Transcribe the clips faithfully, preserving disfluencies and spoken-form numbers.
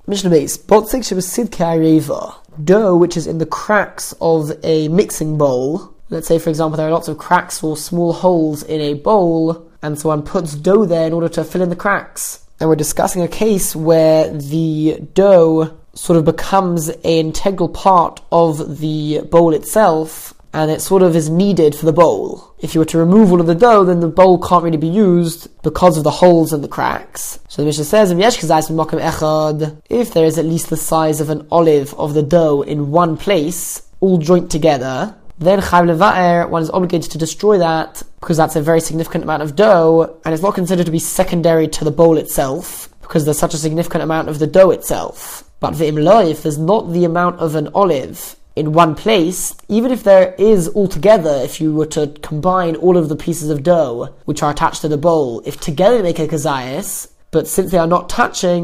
Mishnah Beis, Botzik shebesid k'areva, dough which is in the cracks of a mixing bowl. Let's say, for example, there are lots of cracks or small holes in a bowl, and so one puts dough there in order to fill in the cracks. And we're discussing a case where the dough sort of becomes an integral part of the bowl itself, and it sort of is needed for the bowl. If you were to remove all of the dough, then the bowl can't really be used because of the holes and the cracks. So the Mishnah says, if there is at least the size of an olive of the dough in one place, all joined together, then chayv leva'er, one is obligated to destroy that, because that's a very significant amount of dough, and it's not considered to be secondary to the bowl itself, because there's such a significant amount of the dough itself. But ve'im lo, if there's not the amount of an olive in one place, even if there is altogether, if you were to combine all of the pieces of dough which are attached to the bowl, if together they make a kazayas, but since they are not touching,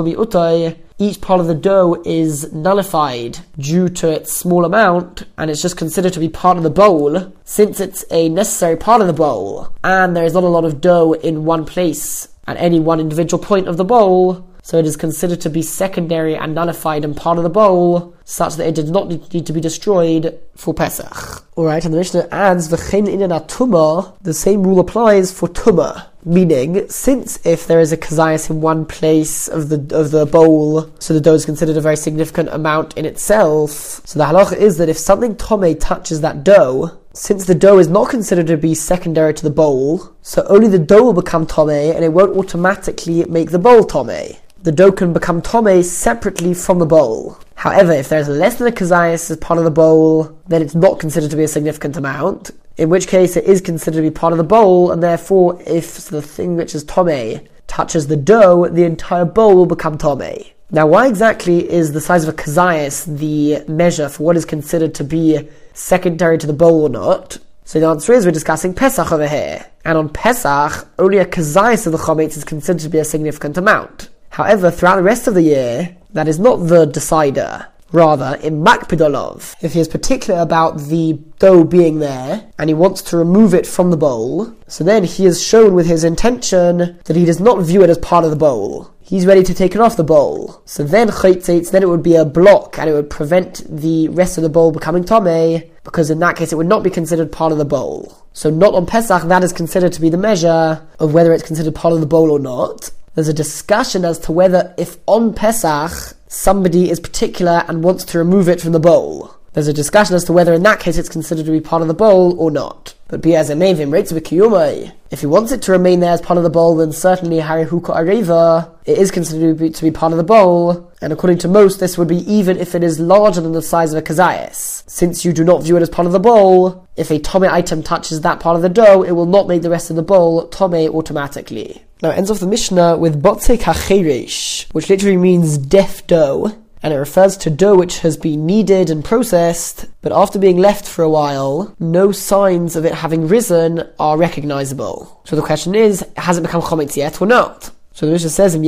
each part of the dough is nullified due to its small amount, and it's just considered to be part of the bowl, since it's a necessary part of the bowl, and there is not a lot of dough in one place at any one individual point of the bowl, so it is considered to be secondary and nullified and part of the bowl, such that it did not need to be destroyed for Pesach. Alright, and the Mishnah adds, V'chein inyan tumah, the same rule applies for tumah. Meaning, since if there is a kazayas in one place of the of the bowl, so the dough is considered a very significant amount in itself, so the halacha is that if something tomei touches that dough, since the dough is not considered to be secondary to the bowl, so only the dough will become tomei, and it won't automatically make the bowl tomei. The dough can become tomei separately from the bowl. However, if there's less than a kazayas as part of the bowl, then it's not considered to be a significant amount, in which case it is considered to be part of the bowl, and therefore if the thing which is tomei touches the dough, the entire bowl will become tomei. Now, why exactly is the size of a kazayas the measure for what is considered to be secondary to the bowl or not? So the answer is, we're discussing Pesach over here, and on Pesach, only a kazayas of the chometz is considered to be a significant amount. However, throughout the rest of the year, that is not the decider. Rather, in makpidolov, if he is particular about the dough being there, and he wants to remove it from the bowl, so then he has shown with his intention that he does not view it as part of the bowl. He's ready to take it off the bowl. So then chaytzitz, then it would be a block, and it would prevent the rest of the bowl becoming tomei, because in that case it would not be considered part of the bowl. So not on Pesach, that is considered to be the measure of whether it's considered part of the bowl or not. There's a discussion as to whether if on Pesach somebody is particular and wants to remove it from the bowl. There's a discussion as to whether in that case it's considered to be part of the bowl or not. But be as it may, if he wants it to remain there as part of the bowl, then certainly harihuka areva, it is considered to be, to be part of the bowl, and according to most, this would be even if it is larger than the size of a kazayas. Since you do not view it as part of the bowl, if a tomei item touches that part of the dough, it will not make the rest of the bowl tomei automatically. Now it ends off the Mishnah with botzek hacheresh, which literally means deaf dough, and it refers to dough which has been kneaded and processed, but after being left for a while, no signs of it having risen are recognizable. So the question is, has it become chometz yet or not? So the Mishnah says,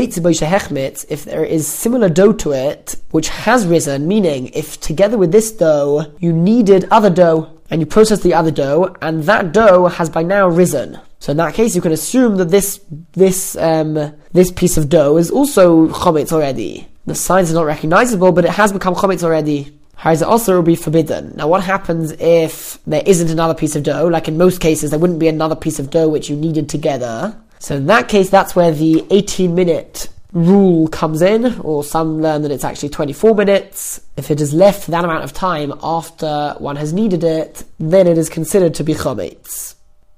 if there is similar dough to it, which has risen, meaning if together with this dough, you kneaded other dough, and you processed the other dough, and that dough has by now risen. So in that case, you can assume that this this um, this piece of dough is also chometz already. The signs are not recognizable, but it has become chometz already. How it also will be forbidden. Now what happens if there isn't another piece of dough? Like in most cases, there wouldn't be another piece of dough which you kneaded together. So in that case, that's where the eighteen minute rule comes in, or some learn that it's actually twenty-four minutes. If it is left that amount of time after one has kneaded it, then it is considered to be chometz.